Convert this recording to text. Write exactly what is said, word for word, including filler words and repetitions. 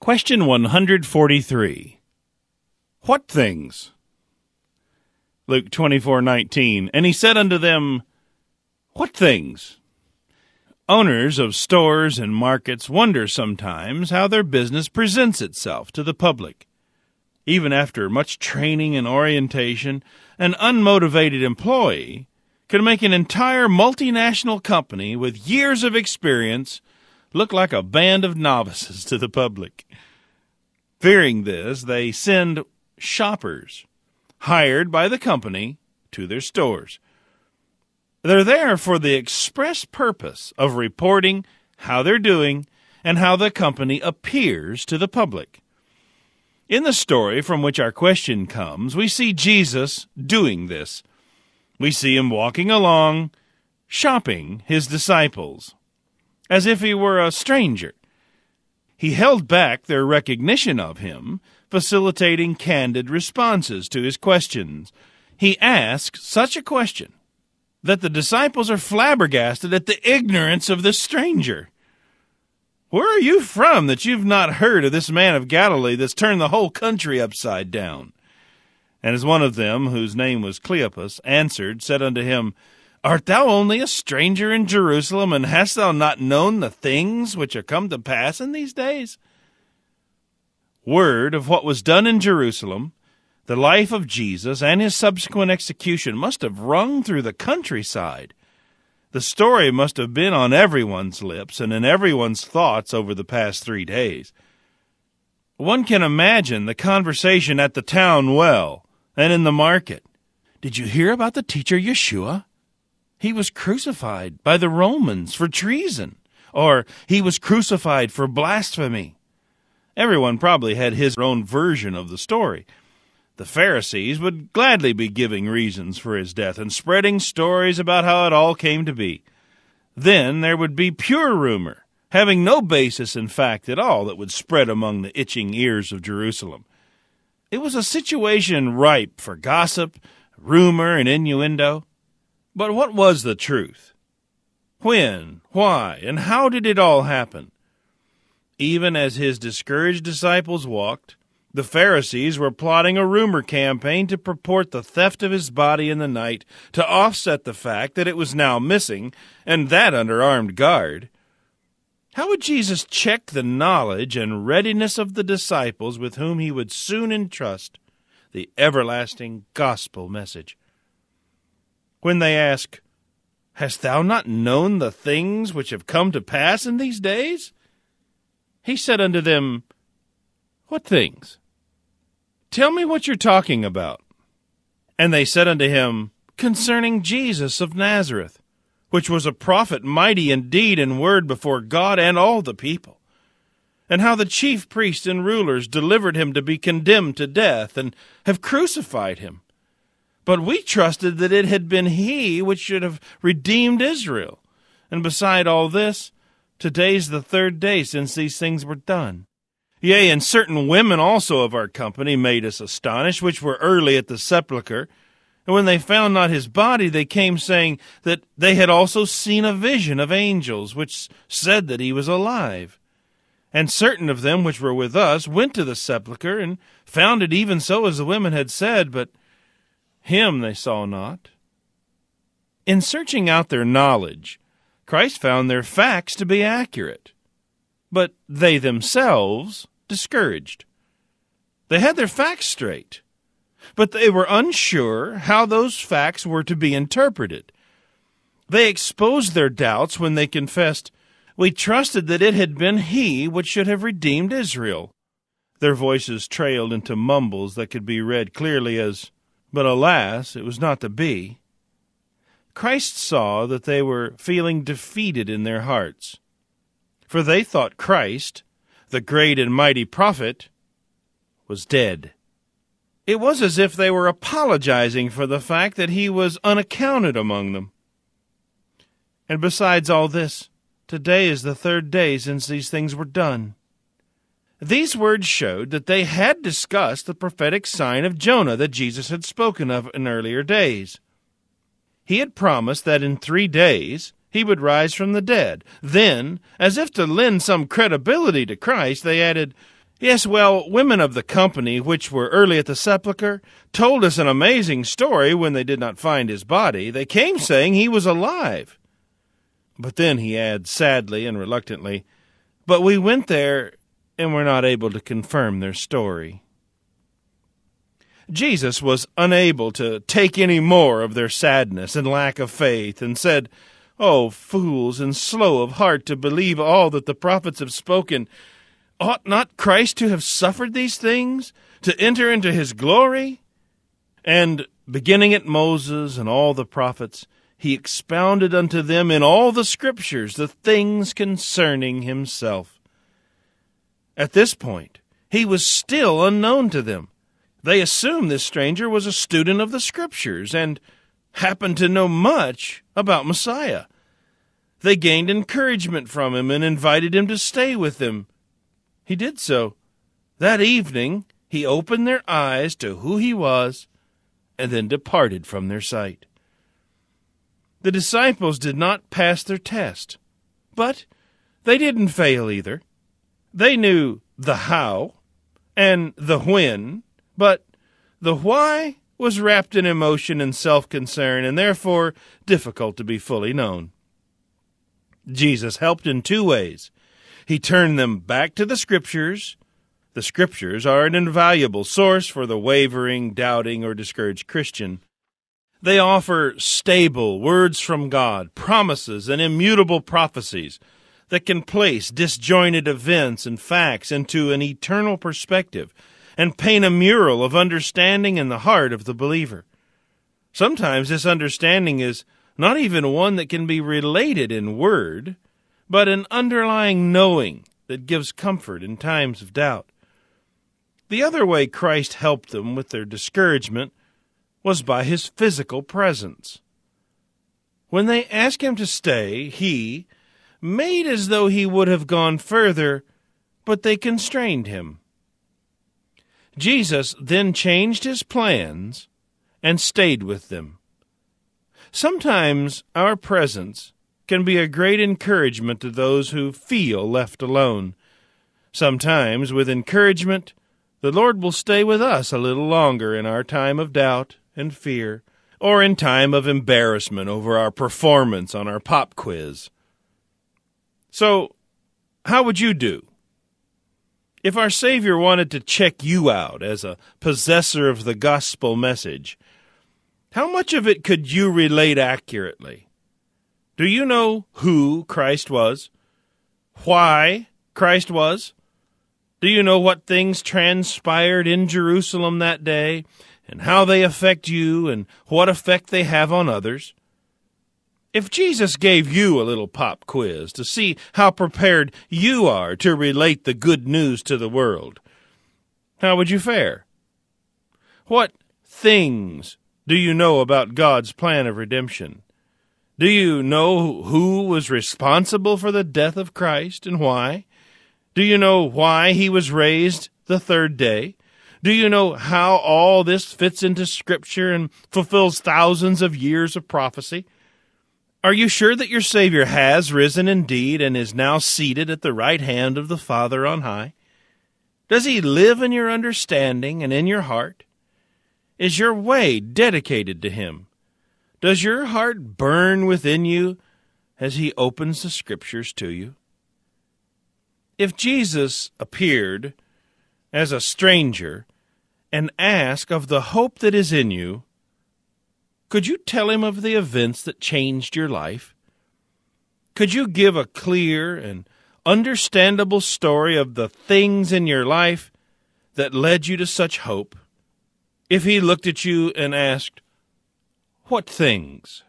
Question one hundred forty-three. What things? Luke twenty-four nineteen. And he said unto them, What things? Owners of stores and markets wonder sometimes how their business presents itself to the public. Even after much training and orientation, an unmotivated employee can make an entire multinational company with years of experience look like a band of novices to the public. Fearing this, they send shoppers, hired by the company, to their stores. They're there for the express purpose of reporting how they're doing and how the company appears to the public. In the story from which our question comes, we see Jesus doing this. We see him walking along, shopping his disciples, as if he were a stranger. He held back their recognition of him, facilitating candid responses to his questions. He asks such a question that the disciples are flabbergasted at the ignorance of this stranger. Where are you from that you've not heard of this man of Galilee that's turned the whole country upside down? And as one of them, whose name was Cleopas, answered, said unto him, Art thou only a stranger in Jerusalem, and hast thou not known the things which are come to pass in these days? Word of what was done in Jerusalem, the life of Jesus, and his subsequent execution must have rung through the countryside. The story must have been on everyone's lips and in everyone's thoughts over the past three days. One can imagine the conversation at the town well and in the market. Did you hear about the teacher Yeshua? He was crucified by the Romans for treason, or he was crucified for blasphemy. Everyone probably had his own version of the story. The Pharisees would gladly be giving reasons for his death and spreading stories about how it all came to be. Then there would be pure rumor, having no basis in fact at all, that would spread among the itching ears of Jerusalem. It was a situation ripe for gossip, rumor, and innuendo. But what was the truth? When, why, and how did it all happen? Even as his discouraged disciples walked, the Pharisees were plotting a rumor campaign to purport the theft of his body in the night to offset the fact that it was now missing, and that under armed guard. How would Jesus check the knowledge and readiness of the disciples with whom he would soon entrust the everlasting gospel message? When they ask, Hast thou not known the things which have come to pass in these days? He said unto them, What things? Tell me what you're talking about. And they said unto him, Concerning Jesus of Nazareth, which was a prophet mighty in deed and word before God and all the people, and how the chief priests and rulers delivered him to be condemned to death, and have crucified him. But we trusted that it had been he which should have redeemed Israel. And beside all this, today's the third day since these things were done. Yea, and certain women also of our company made us astonished, which were early at the sepulchre. And when they found not his body, they came saying that they had also seen a vision of angels, which said that he was alive. And certain of them which were with us went to the sepulchre, and found it even so as the women had said, but him they saw not. In searching out their knowledge, Christ found their facts to be accurate, but they themselves discouraged. They had their facts straight, but they were unsure how those facts were to be interpreted. They exposed their doubts when they confessed, We trusted that it had been he which should have redeemed Israel. Their voices trailed into mumbles that could be read clearly as, But alas, it was not to be. Christ saw that they were feeling defeated in their hearts, for they thought Christ, the great and mighty prophet, was dead. It was as if they were apologizing for the fact that he was unaccounted among them. And besides all this, today is the third day since these things were done. These words showed that they had discussed the prophetic sign of Jonah that Jesus had spoken of in earlier days. He had promised that in three days he would rise from the dead. Then, as if to lend some credibility to Christ, they added, Yes, well, women of the company which were early at the sepulchre told us an amazing story when they did not find his body. They came saying he was alive. But then he adds sadly and reluctantly, but we went there and were not able to confirm their story. Jesus was unable to take any more of their sadness and lack of faith, and said, "O fools and slow of heart to believe all that the prophets have spoken, ought not Christ to have suffered these things, to enter into his glory?" And beginning at Moses and all the prophets, he expounded unto them in all the Scriptures the things concerning himself. At this point, he was still unknown to them. They assumed this stranger was a student of the Scriptures and happened to know much about Messiah. They gained encouragement from him and invited him to stay with them. He did so. That evening, he opened their eyes to who he was and then departed from their sight. The disciples did not pass their test, but they didn't fail either. They knew the how and the when, but the why was wrapped in emotion and self-concern and therefore difficult to be fully known. Jesus helped in two ways. He turned them back to the Scriptures. The Scriptures are an invaluable source for the wavering, doubting, or discouraged Christian. They offer stable words from God, promises, and immutable prophecies that can place disjointed events and facts into an eternal perspective and paint a mural of understanding in the heart of the believer. Sometimes this understanding is not even one that can be related in word, but an underlying knowing that gives comfort in times of doubt. The other way Christ helped them with their discouragement was by his physical presence. When they asked him to stay, he made as though he would have gone further, but they constrained him. Jesus then changed his plans and stayed with them. Sometimes our presence can be a great encouragement to those who feel left alone. Sometimes, with encouragement, the Lord will stay with us a little longer in our time of doubt and fear, or in time of embarrassment over our performance on our pop quiz. So, how would you do? If our Savior wanted to check you out as a possessor of the gospel message, how much of it could you relate accurately? Do you know who Christ was? Why Christ was? Do you know what things transpired in Jerusalem that day, and how they affect you, and what effect they have on others? If Jesus gave you a little pop quiz to see how prepared you are to relate the good news to the world, how would you fare? What things do you know about God's plan of redemption? Do you know who was responsible for the death of Christ and why? Do you know why he was raised the third day? Do you know how all this fits into Scripture and fulfills thousands of years of prophecy? Are you sure that your Savior has risen indeed and is now seated at the right hand of the Father on high? Does he live in your understanding and in your heart? Is your way dedicated to him? Does your heart burn within you as he opens the Scriptures to you? If Jesus appeared as a stranger and asked of the hope that is in you, could you tell him of the events that changed your life? Could you give a clear and understandable story of the things in your life that led you to such hope? If he looked at you and asked, "What things?"